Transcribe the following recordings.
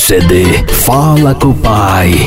CD Fala com o Pai.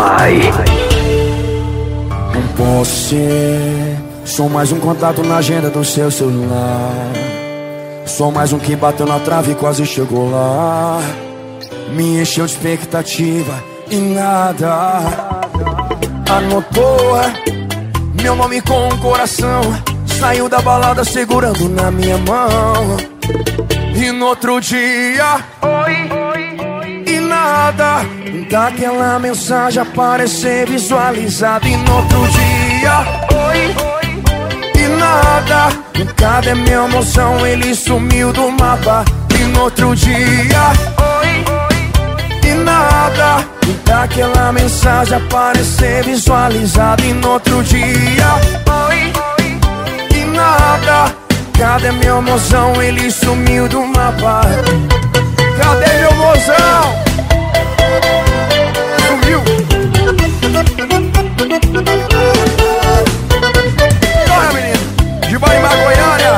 Você, sou mais um contato na agenda do seu celular. Sou mais um que bateu na trave e quase chegou lá. Me encheu de expectativa e nada anotou meu nome com um coração. Saiu da balada segurando na minha mão. E no outro dia, oi, e nada daquela mensagem aparecer visualizada. E no outro dia, oi, e nada. Cadê minha emoção? Ele sumiu do mapa. E no outro dia, oi, e nada daquela mensagem aparecer visualizada. E no outro dia, oi, e nada. Cadê meu mozão? Ele sumiu do mapa. Cadê meu mozão? Sumiu. Olha, menino, de Bahia Goiânia.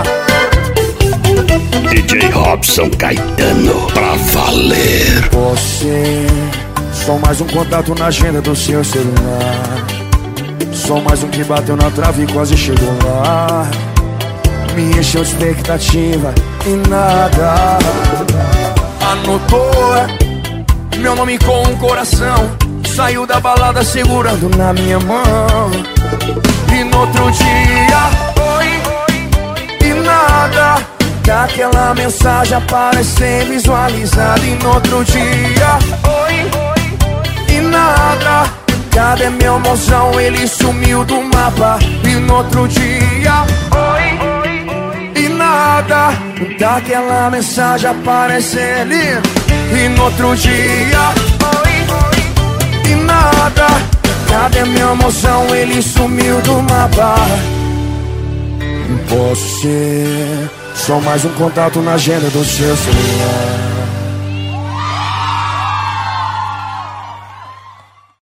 DJ Robson Caetano, pra valer. Você, sou mais um contato na agenda do seu celular. Sou mais um que bateu na trave e quase chegou lá. Me encheu de expectativa e nada anotou meu nome com um coração. Saiu da balada segurando na minha mão. E no outro dia, oi, e nada daquela mensagem aparecer visualizada. E no outro dia, oi, e nada. Cadê meu mozão? Ele sumiu do mapa. E no outro dia, oi, e nada daquela mensagem aparecer ali. E no outro dia, oi, e nada. Cadê meu mozão? Ele sumiu do mapa. Você, só mais um contato na agenda do seu celular.